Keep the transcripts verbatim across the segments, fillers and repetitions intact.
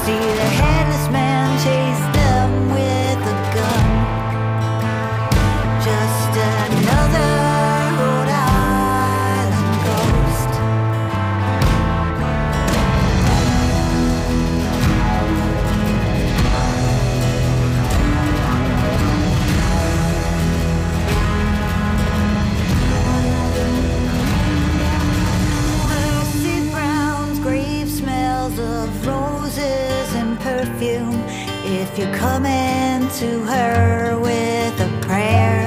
See the headless man chase them with a gun. Just another Rhode Island ghost. Lucy Brown's grave smells of roses and perfume. If you come into her with a prayer.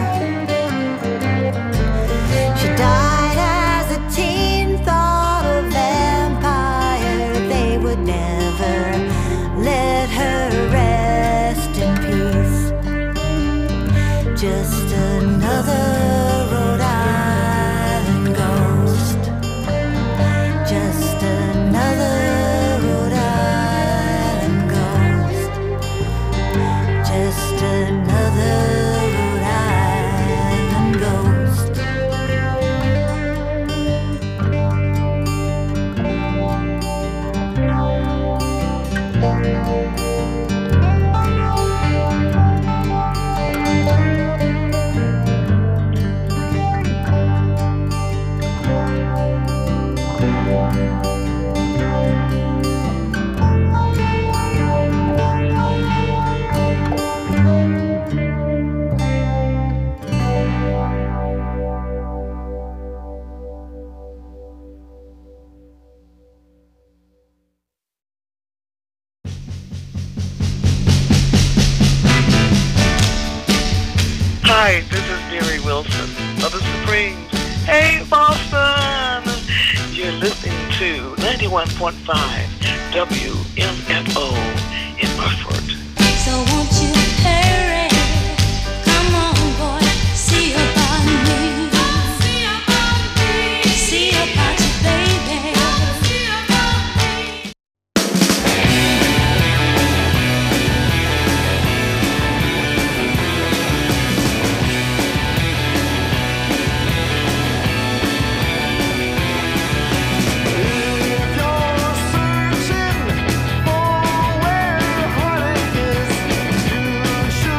She died as a teen, thought a vampire. They would never let her rest in peace. Just another Rhode Island ghost. Just another Rhode Island ghost. Just another Rhode Island ghost. Hi, this is Mary Wilson of the Supremes. Hey, Boston! You're listening to ninety-one point five W M F O in Burford. So won't you hurry? Come on, boy, see about me. See about you, baby. If you're searching for where heartache is, you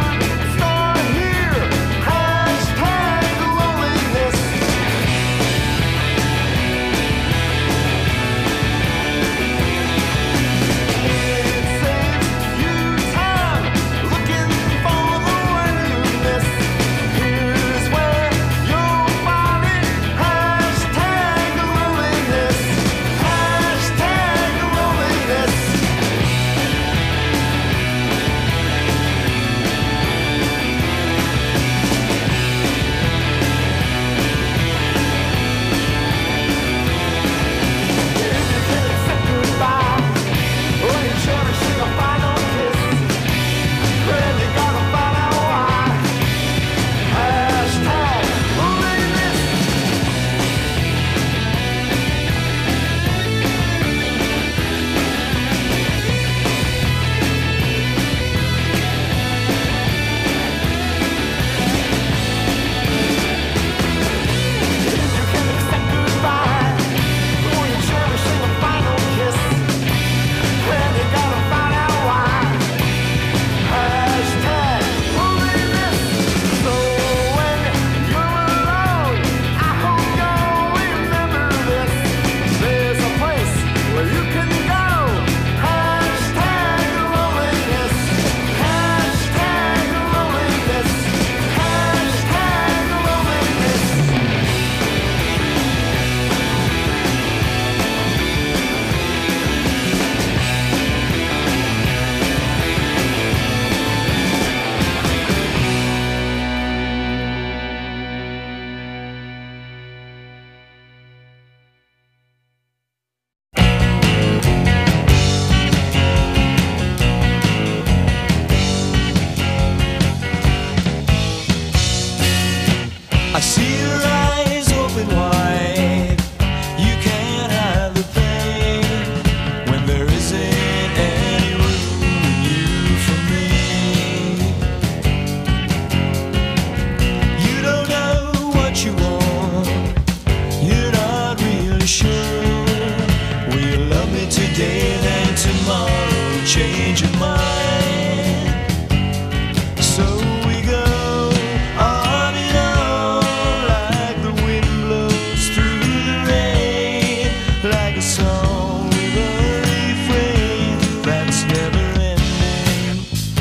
change your mind. So we go on and on like the wind blows through the rain, like a song with a refrain that's never ending.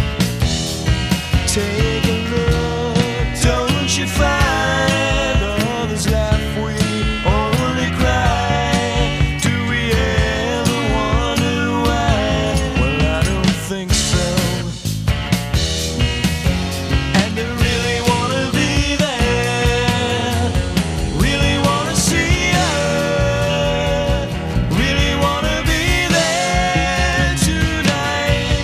Take a look, don't you find others laugh, we only cry? Do we ever wonder why? Well, I don't think so. And I really wanna be there, really wanna see her, really wanna be there tonight,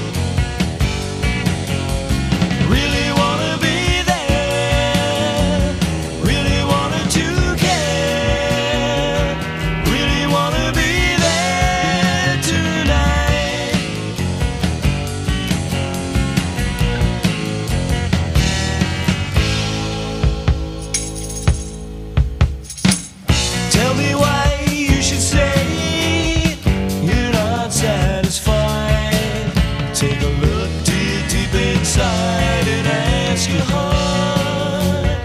really wanna be there, really wanted to care, really wanna be there tonight. Tell me why you should say you're not satisfied. Take a look deep, deep inside and ask your heart.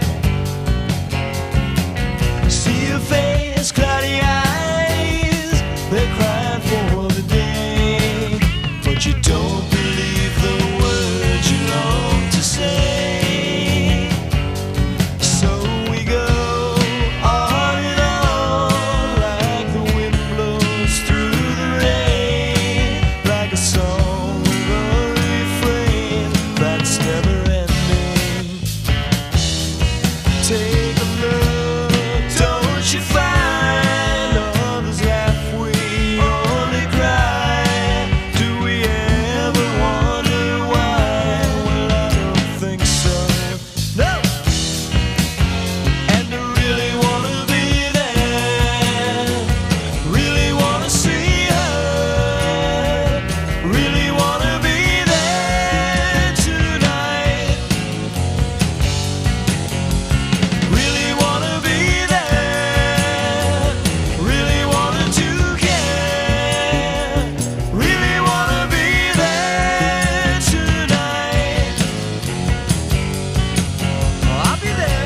See your face, cloudy eyes, they're crying for the day, but you don't believe the words you long to say. So we go on and on like the wind blows through the rain, like a song with a refrain that's never ending. Take a look, don't you find others laugh, we only cry? Do we ever wonder why? Well, I don't think so. No! And I really wanna be there, really wanna see her, really wanna be there tonight, really wanna be there, really wanted to care, really wanna be there tonight. I'll be there.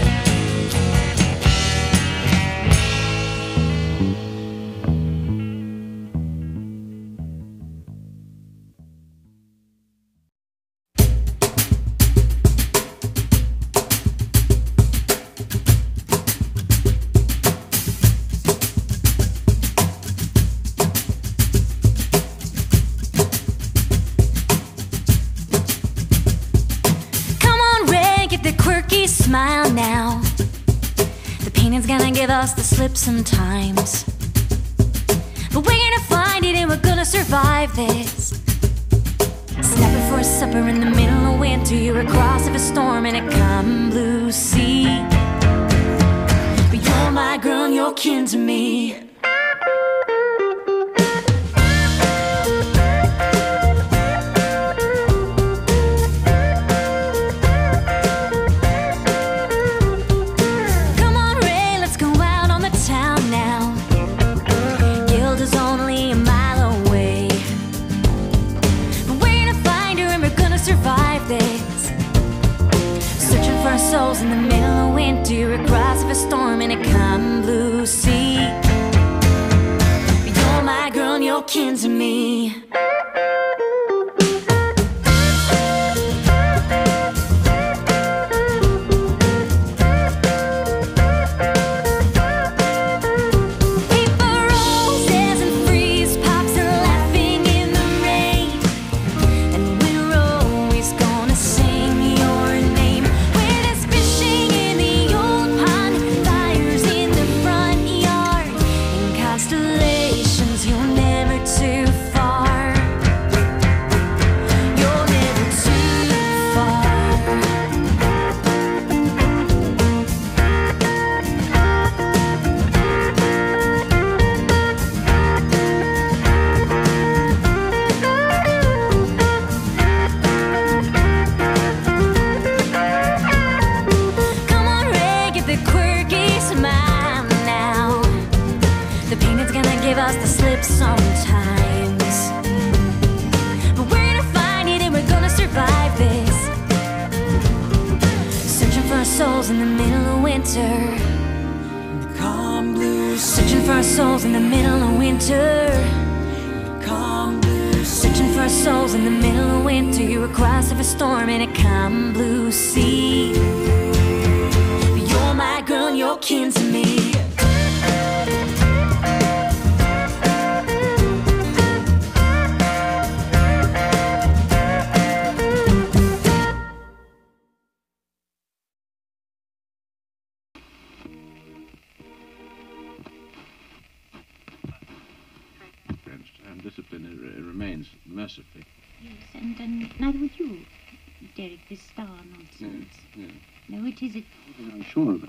Come on, Ray, get the quirky smile now. The painting's gonna give us the slip sometimes, but we're gonna find it and we're gonna survive this. Snapping for a supper in the middle of winter, you're across of a storm in a calm blue sea. But you're my girl and you're kin to me. Come on, Ray, let's go out on the town now. Gilda's only a mile away, but we're gonna find her and we're gonna survive this. Searching for our souls in the middle of winter, across of a storm in a calm blue sea. You're my girl and you're kin to me. Paper roses and freeze pops and laughing in the rain, and we're always gonna sing your name. When there's fishing in the old pond, fires in the front yard, and constellations, you're never too far. our souls in the middle of winter. Calm blue sea. Searching for our souls in the middle of winter. You're across of a storm in a calm blue sea. You're my girl and you're kin to me. Discipline it, it remains mercifully. Yes, and, and neither would you, Derek, this star nonsense. Yeah, yeah. No, it isn't. I'm sure of it.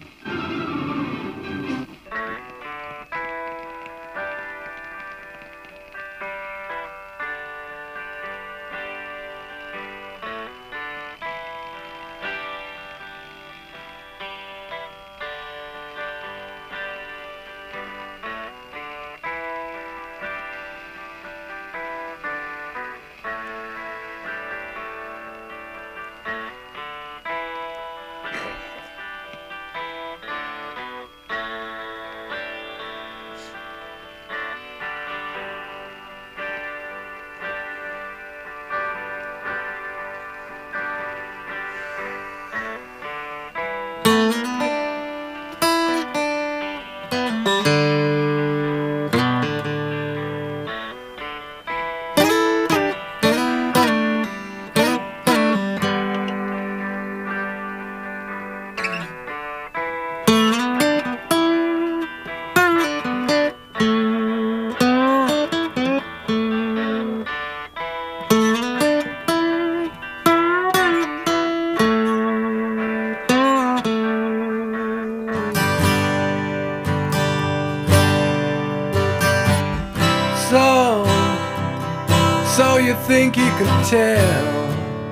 So, so you think you can tell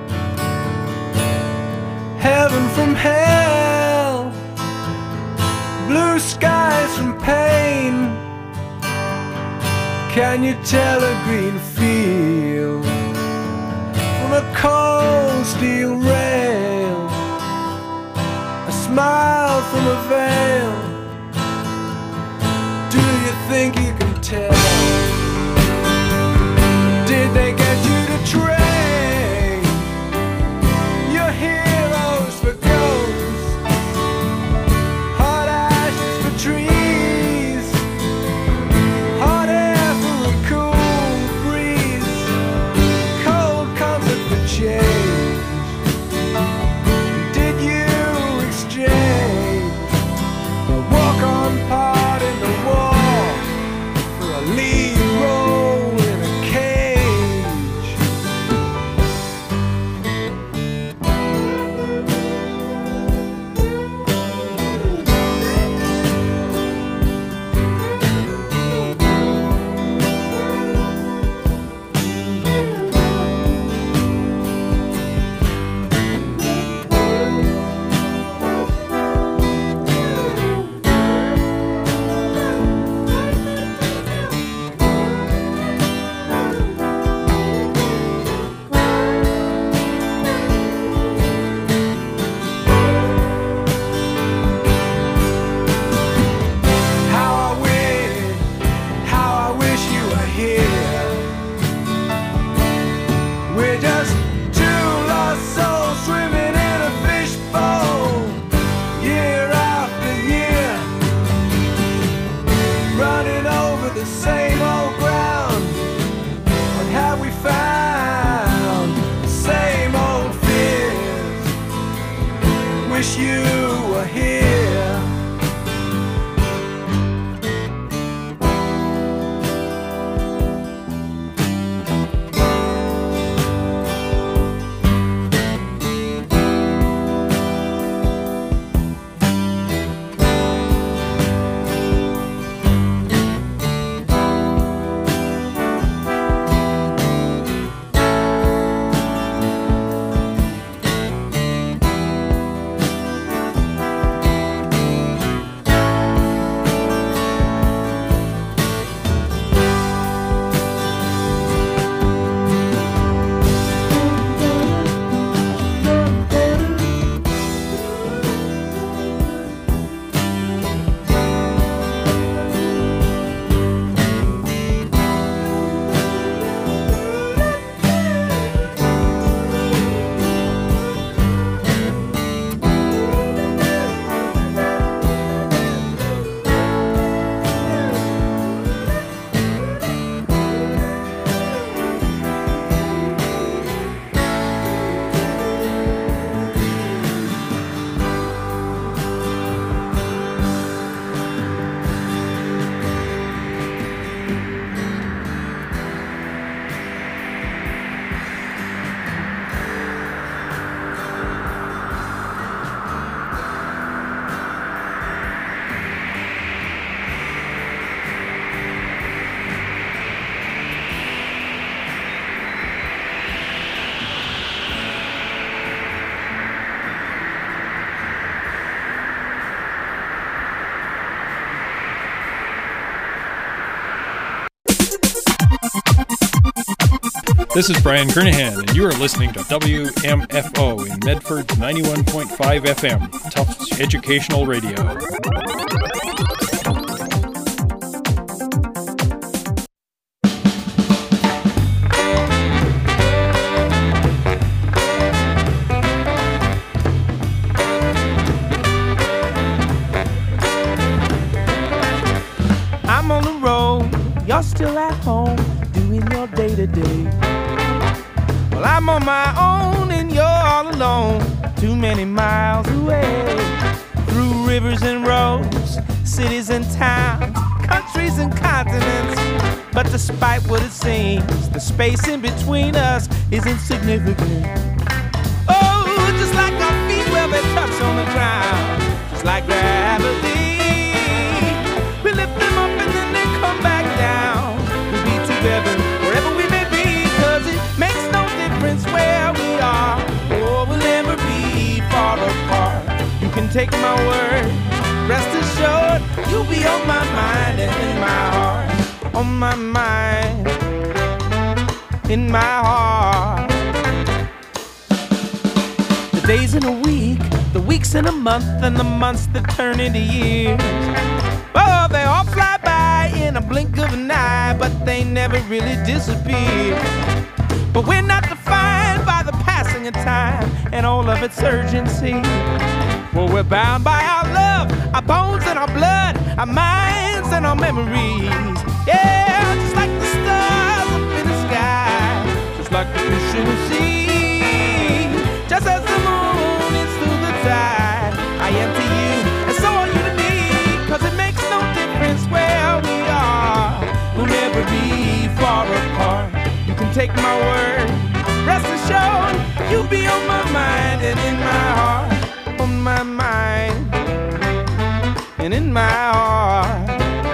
heaven from hell, blue skies from pain? Can you tell a green field from a cold steel rail, a smile from a veil? Do you think you can tell? Did they get you to train your heroes for ghosts, hot ashes for trees, hot air for a cool breeze, cold comfort for change? Did you exchange a walk-on part in the war for a lead role in a cage? How I wish, how I wish you were here. We're just two lost souls swimming in a fishbowl, year after year, running over the same old ground. What have we found? The same old fears. Wish you were here. This is Brian Kernahan, and you are listening to W M F O in Medford's ninety-one point five F M, Tufts Educational Radio. I'm on the road, you're still at home, doing your day-to-day. Well, I'm on my own and you're all alone, too many miles away. Through rivers and roads, cities and towns, countries and continents. But despite what it seems, the space in between us is insignificant. Oh, just like our feet, well, they touch on the ground, just like gravity. We lift them up and then they come back down. We'll be together wherever we may be, cause it makes no difference where we are. Oh, we'll never be far apart. You can take my word, rest assured, you'll be on my mind and in my heart. On my mind, in my heart. The days in a week, the weeks in a month, and the months that turn into years. Oh, they all fly by in a blink of an eye, but they never really disappear. But we're not defined by the passing of time and all of its urgency. Well, we're bound by our love, our bones and our blood, our minds and our memories. Yeah, just like the stars up in the sky, just like the fish in the sea. Just as the moon is through the tide, I am to you, and so are you to me. Cause it makes no difference where we are, we'll never be far apart. You can take my word, rest assured, you'll be on my mind and in my heart. On my mind and in my heart.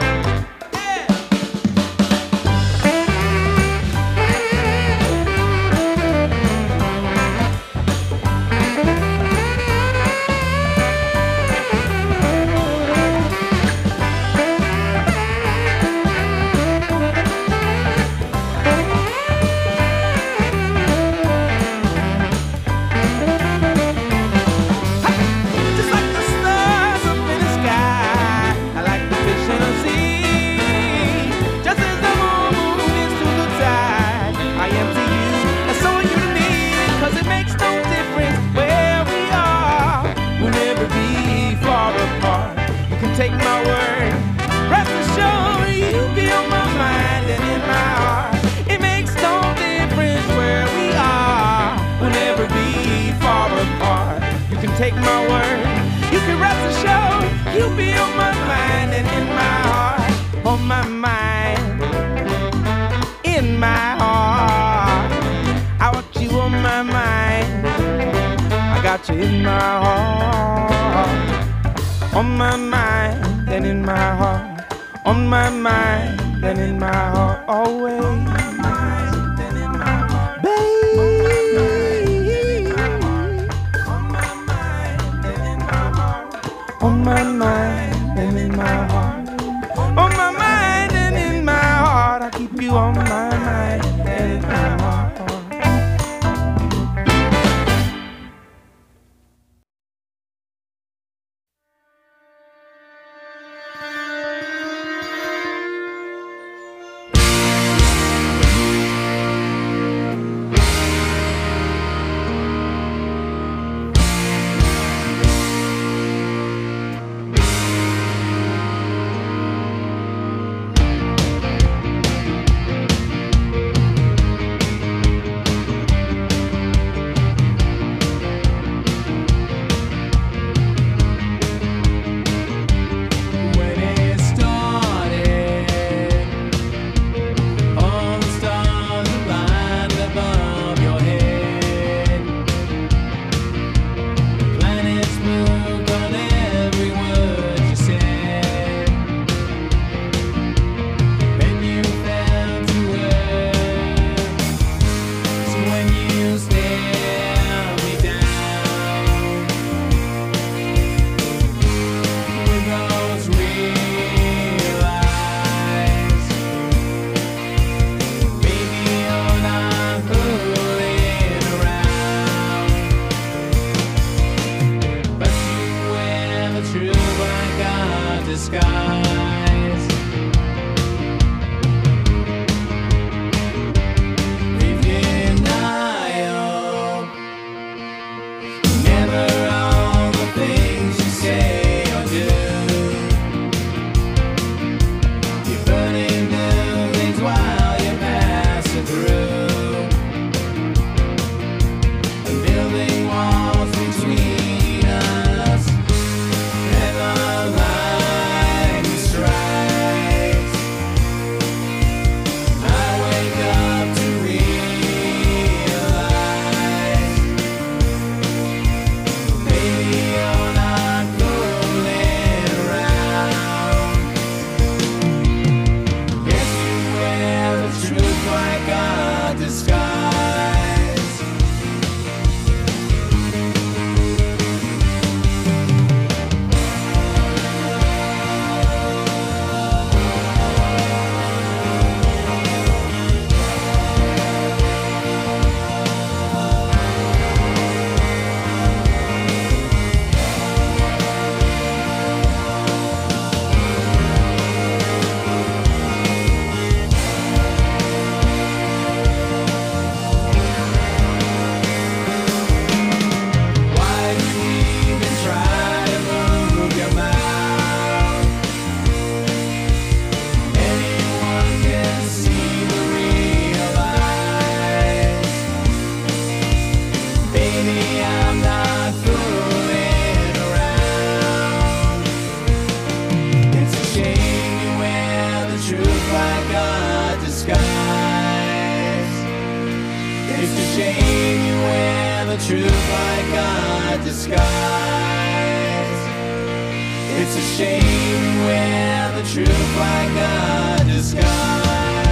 Take my word, rest assured, you'll be on my mind and in my heart. It makes no difference where we are, we'll never be far apart. You can take my word, you can rest assured, you'll be on my mind and in my heart. On my mind, in my heart. I want you on my mind, I got you in my heart. On my mind and in my heart. On my mind and in my heart. Always. On my mind and in my heart. Baby. On my mind and in my heart. On my mind and in my heart. On my mind and in my heart. I keep you on my mind and in my heart. It's a shame you wear the truth like a disguise. It's a shame you wear the truth like a disguise.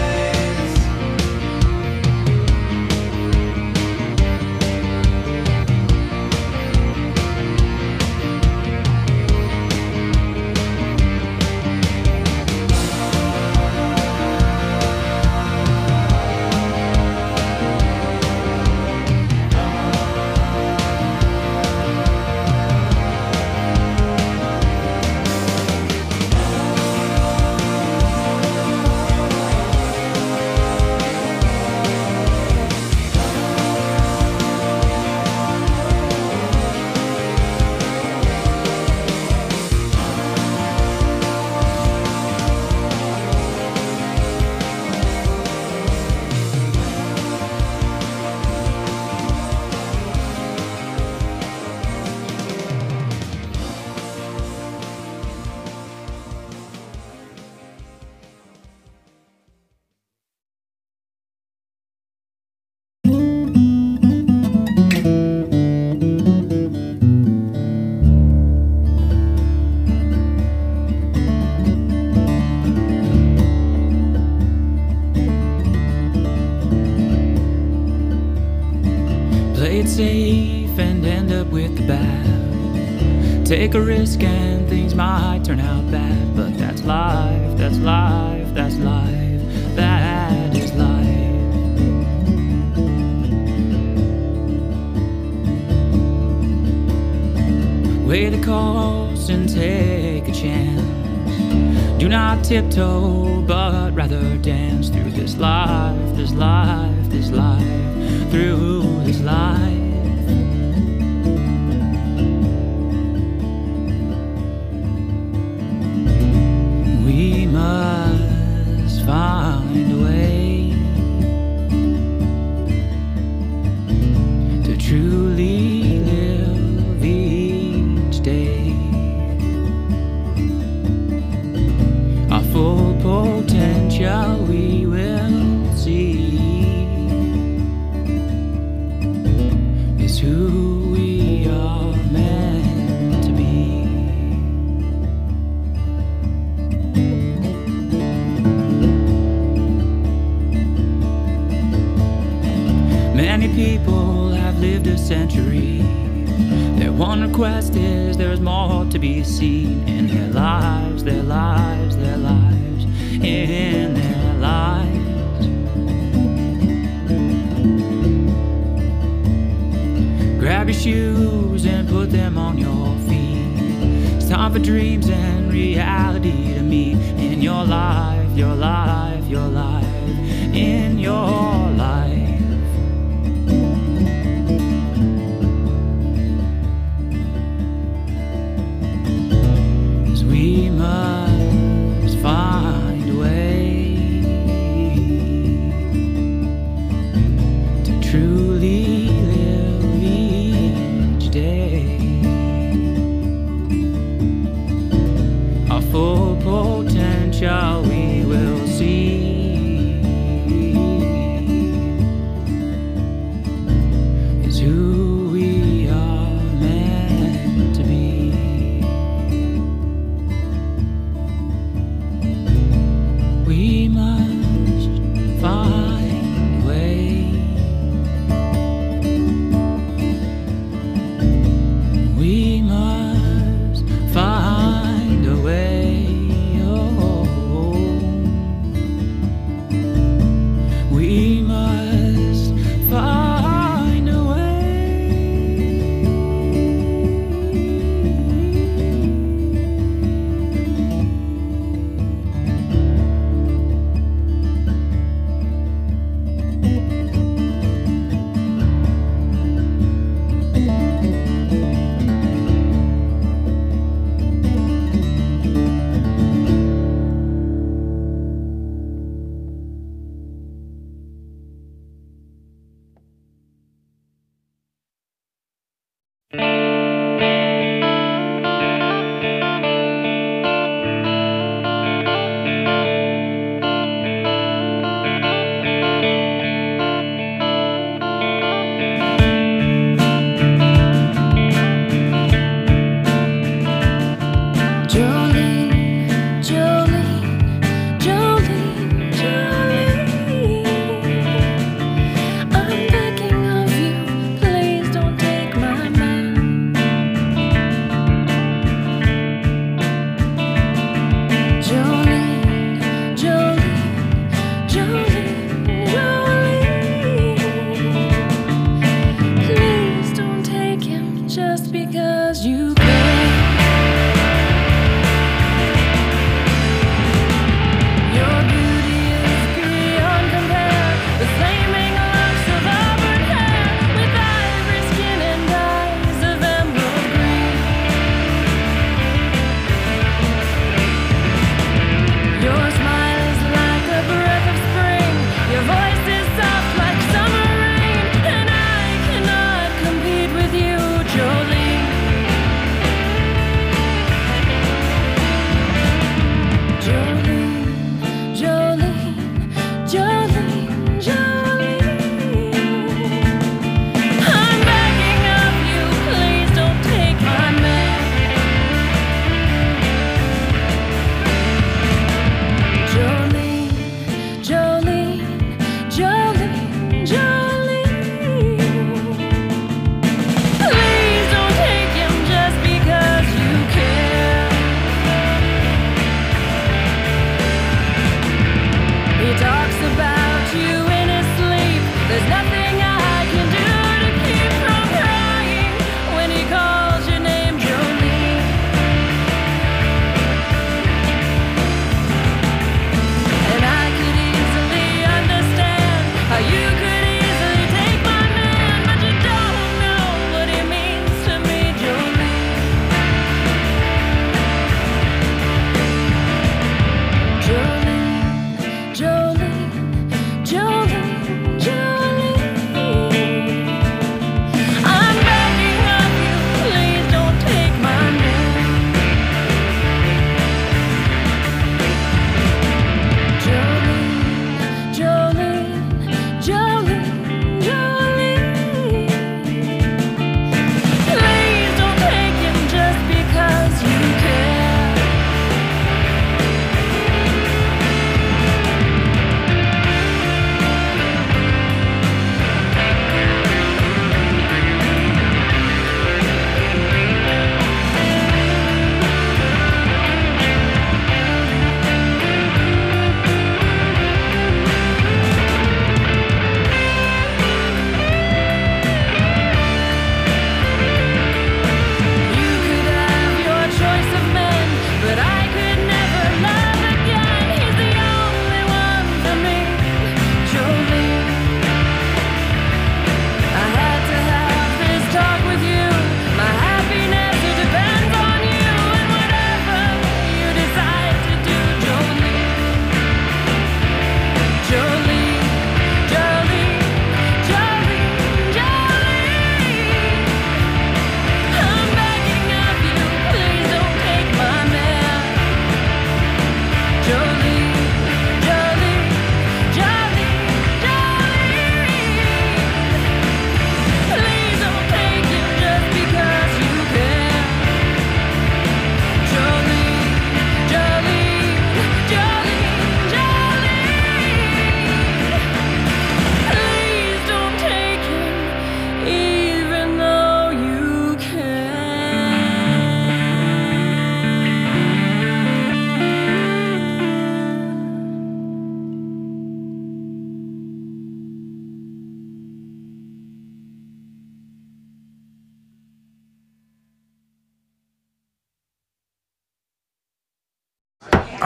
Safe and end up with the bad. Take a risk and things might turn out bad, but that's life, that's life, that's life, that is life. Weigh the cost and take a chance. Do not tiptoe, but rather dance through this life, this life, this life, through this life. We must find a way to truly live each day. Our full potential we will see is who we are meant to be. Many people have lived a century. Their one request is there's more to be seen in their lives, their lives, their lives, in their lives. Grab your shoes and put them on your feet. It's time for dreams and reality to meet in your life, your life, your life, in your life. We must find a way to truly live each day. Our full potential we will see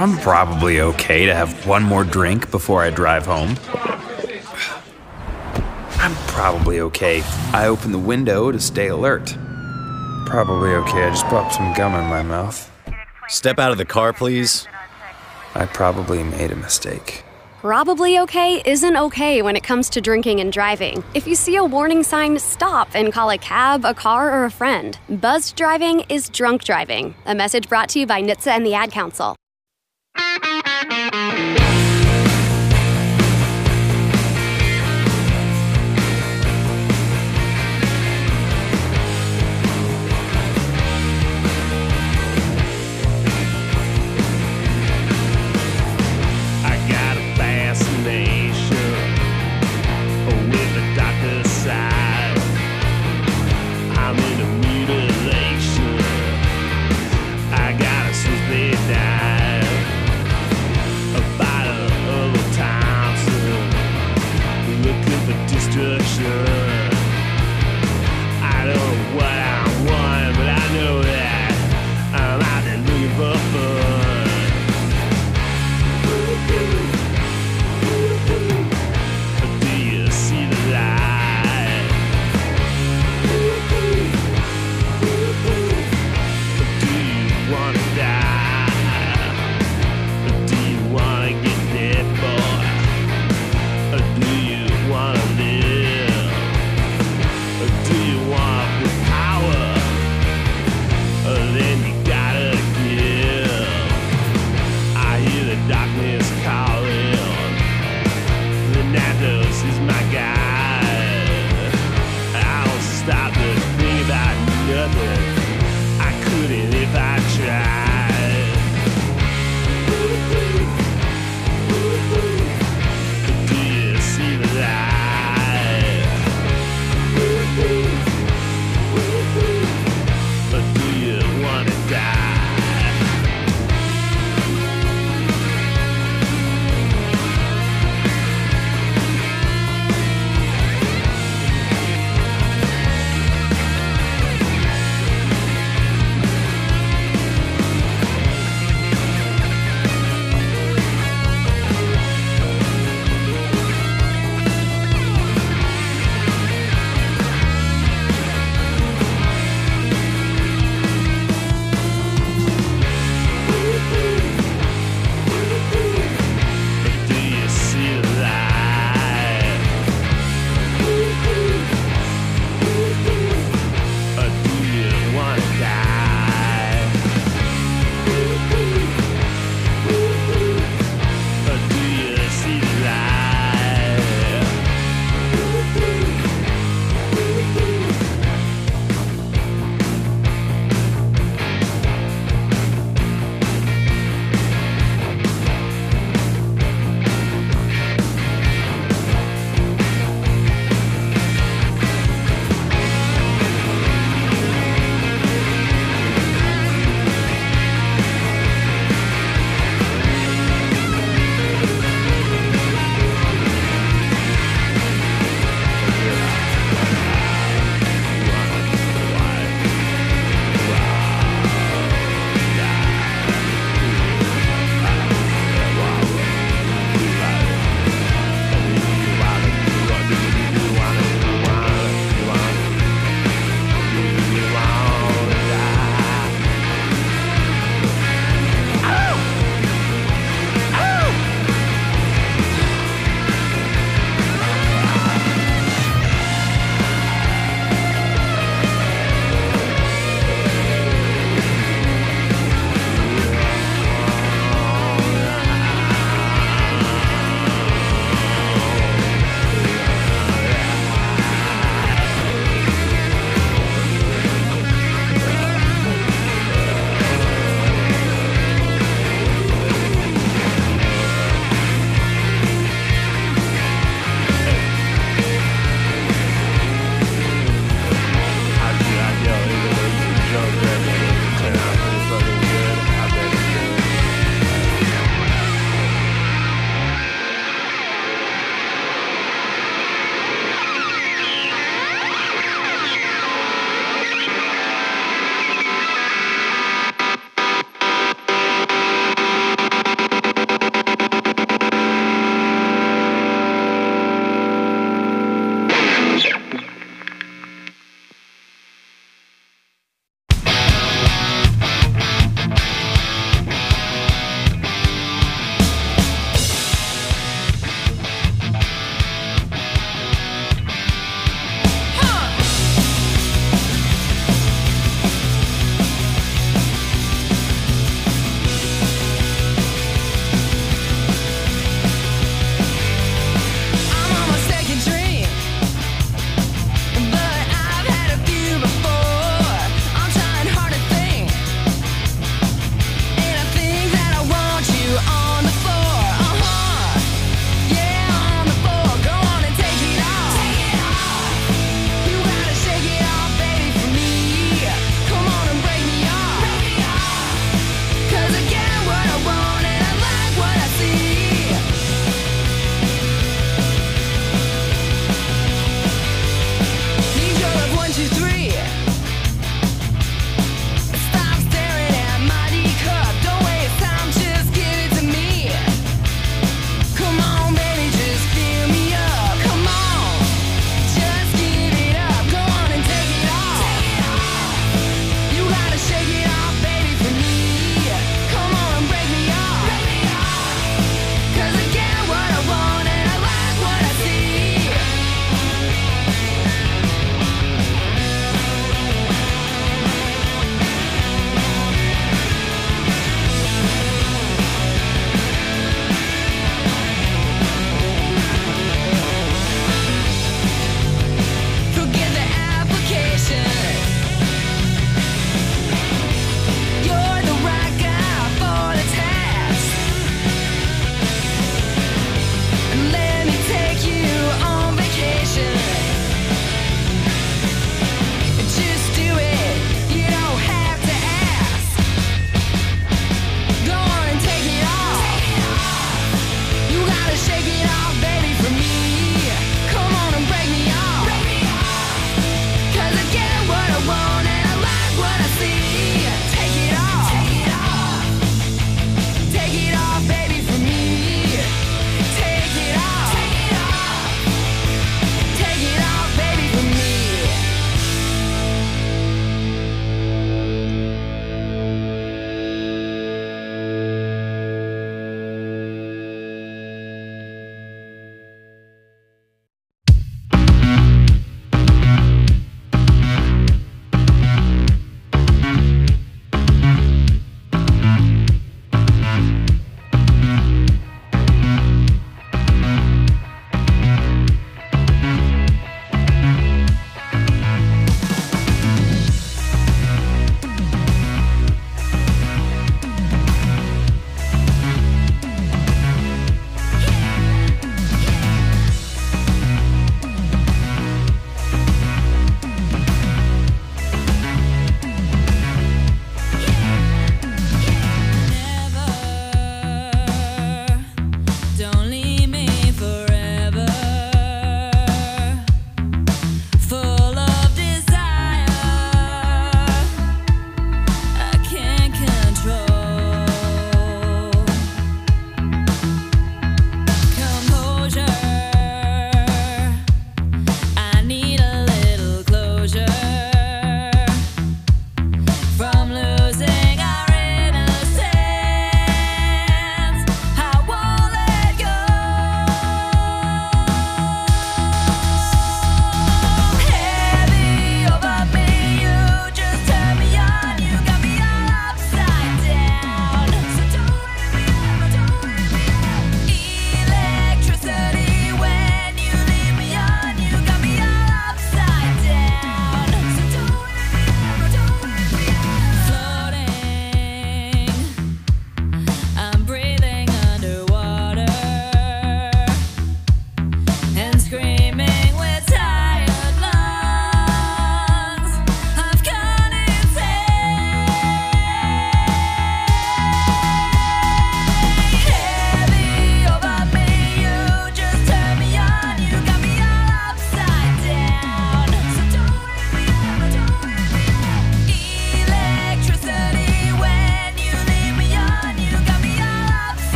I'm probably okay to have one more drink before I drive home. I'm probably okay. I open the window to stay alert. Probably okay. I just popped some gum in my mouth. Step out of the car, please. I probably made a mistake. Probably okay isn't okay when it comes to drinking and driving. If you see a warning sign, stop and call a cab, a car, or a friend. Buzzed driving is drunk driving. A message brought to you by N H T S A and the Ad Council.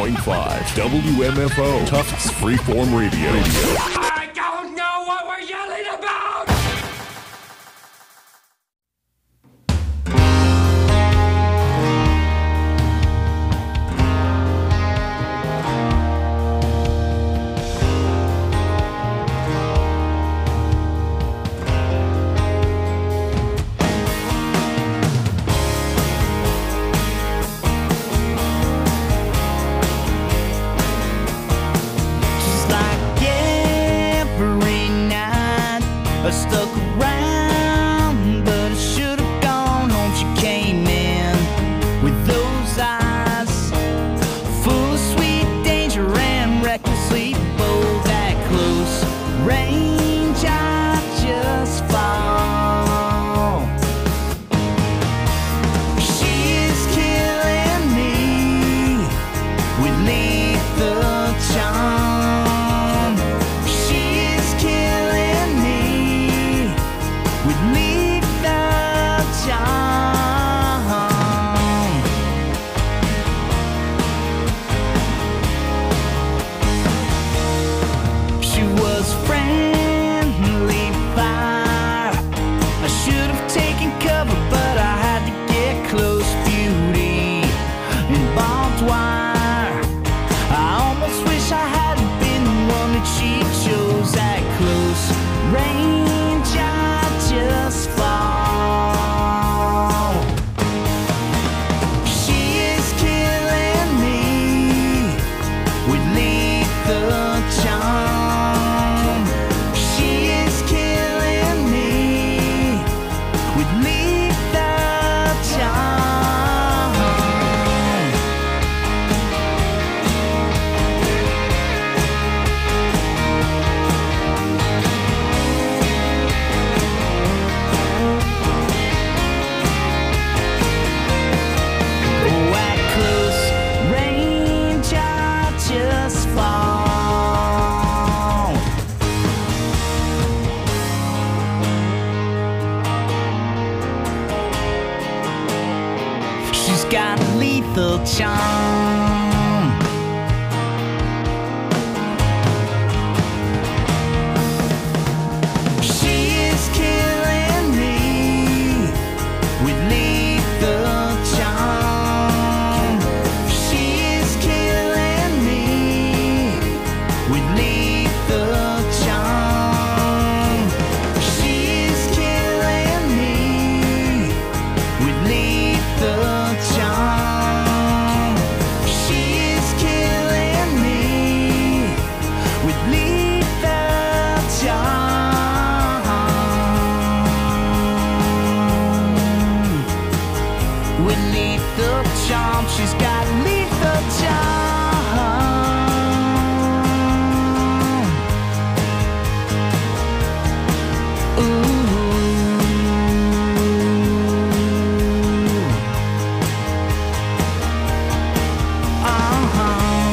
point five W M F O, Tufts Freeform Radio. I don't know what we're yelling about! I stuck around, but I should have gone home. She came in with those eyes full of sweet danger and recklessly bold. That close range, I just fall. She is killing me with lethal charm. She is killing me with lethal charm. She was friendly fire. I should have taken cover, but I had to get close. Beauty in barbed wire. I almost wish I hadn't been the one that she chose. That close range, I just fall. She is killing me with lethal charm. She is killing me with lethal charm. Oh, at close range, I just fall. She's got lethal charm. She is killing me with lethal charm. She is killing me with lethal charm. She is killing me with lethal charm. She is killing me with lethal charm. With lethal charm, she's got lethal charm. Ooh. Uh-huh.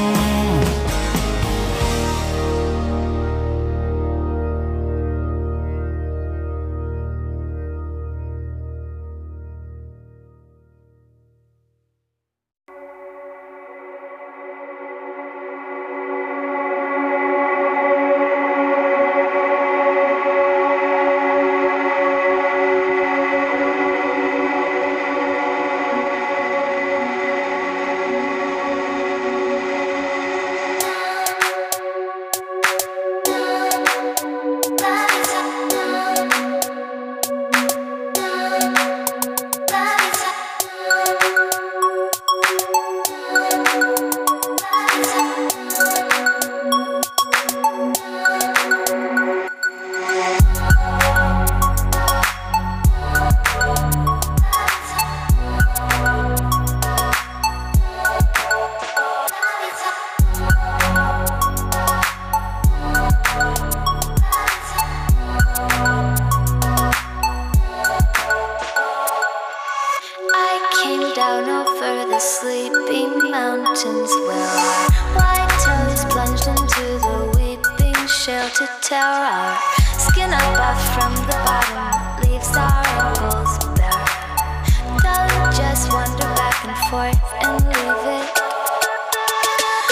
sheltered terror. Skin up off from the bottom, leaves our ankles bare. Don't just wander back and forth and leave it.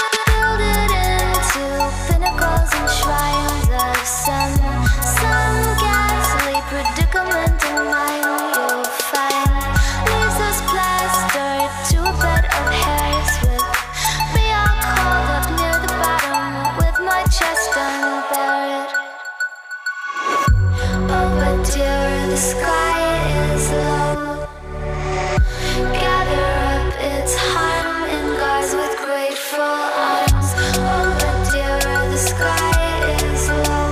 the sky is low. Gather up its harm in guards with grateful arms. Oh, but dearer, the sky is low.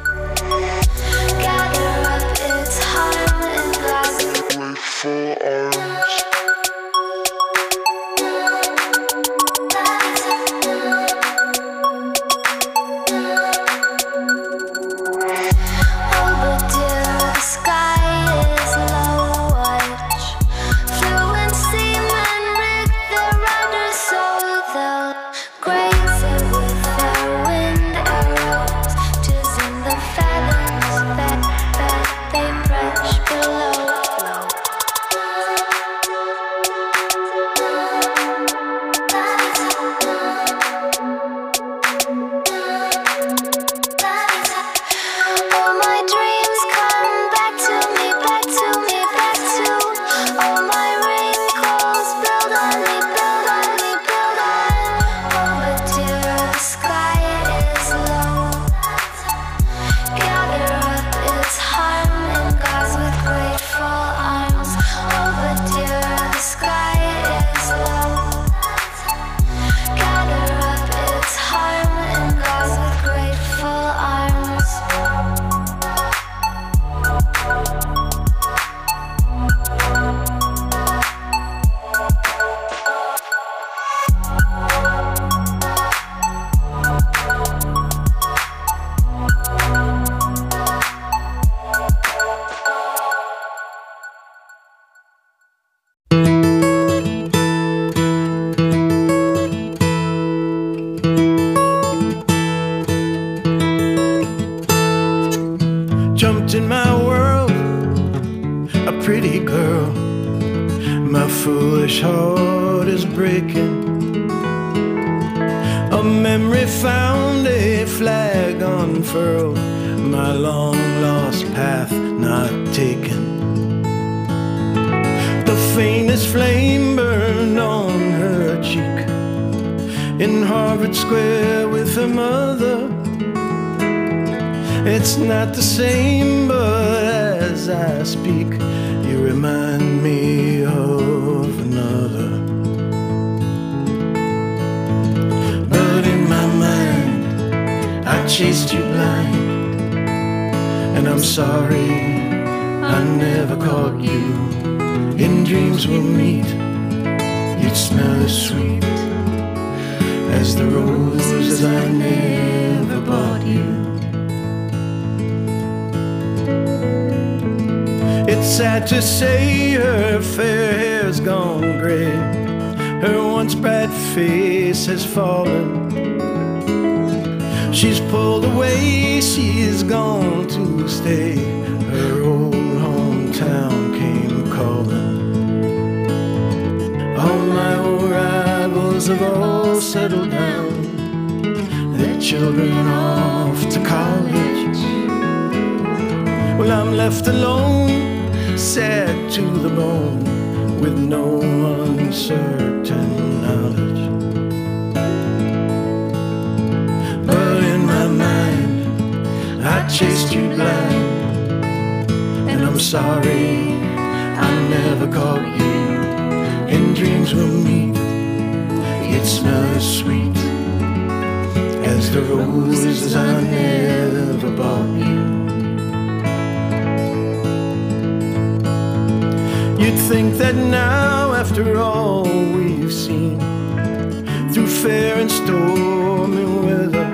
Gather up its harm in guards with grateful arms. Jumped in my world, a pretty girl. My foolish heart is breaking. A memory found, a flag unfurled. My long lost path not taken. The faintest flame burned on her cheek. In Harvard Square with her mother. It's not the same, but as I speak, you remind me of another. But in my mind, I chased you blind. And I'm sorry I never caught you. In dreams we'll meet, you'd smell as sweet as the roses I never bought you. It's sad to say her fair hair's gone gray. Her once bright face has fallen. She's pulled away, she's gone to stay. Her old hometown came calling. All my old rivals have all settled down. Their children off to college. Well, I'm left alone, sad to the bone, with no uncertain knowledge. But in my mind, I chased you blind. And I'm sorry I never caught you. In dreams we'll meet, you'd smell as sweet as the roses I never bought you. You'd think that now, after all we've seen, through fair and stormy weather,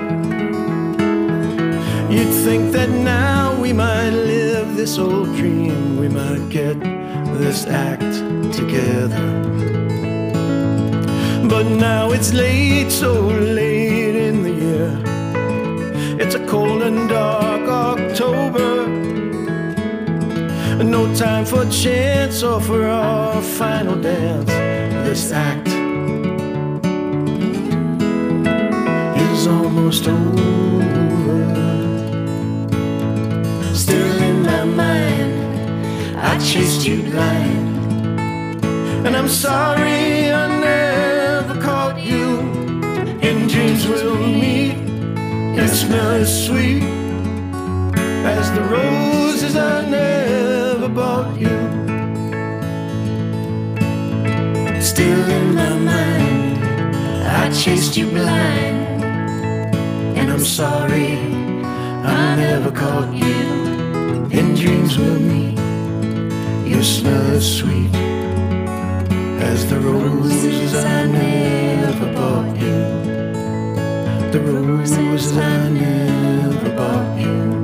you'd think that now we might live this old dream, we might get this act together. But now it's late, so late in the year. It's a cold and dark October. No time for chance or for our final dance. This act is almost over. Still in my mind, I chased you blind. And I'm sorry I never caught you. In dreams we'll meet, and smell as sweet as the roses I never never bought you. Still in my mind, I chased you blind, and I'm sorry I never caught you. In dreams we'll meet, you smell as sweet as the roses I never bought you. The roses I never bought you.